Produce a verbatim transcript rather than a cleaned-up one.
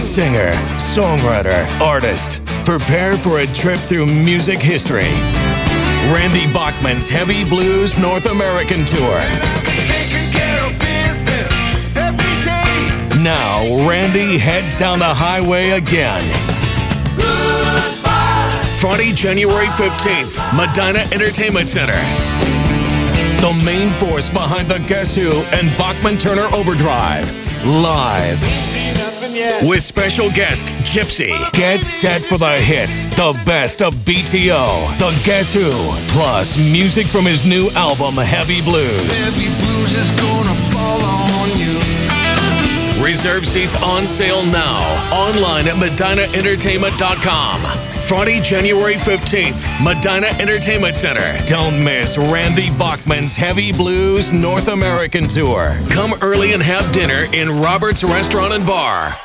Singer, songwriter, artist. Prepare for a trip through music history. Randy Bachman's Heavy Blues North American Tour. Taking care of business every day. Now, Randy heads down the highway again. Goodbye. Friday, January fifteenth, Medina Entertainment Center. The main force behind the Guess Who and Bachman Turner Overdrive. Live. Ain't seen nothing yet. With special guest, Gypsy. Get set for the hits, the best of B T O, the Guess Who, plus music from his new album, Heavy Blues. Heavy blues is gonna fall on you. Reserve seats on sale now, online at medina entertainment dot com. Friday, January fifteenth, Medina Entertainment Center. Don't miss Randy Bachman's Heavy Blues North American Tour. Come early and have dinner in Robert's Restaurant and Bar.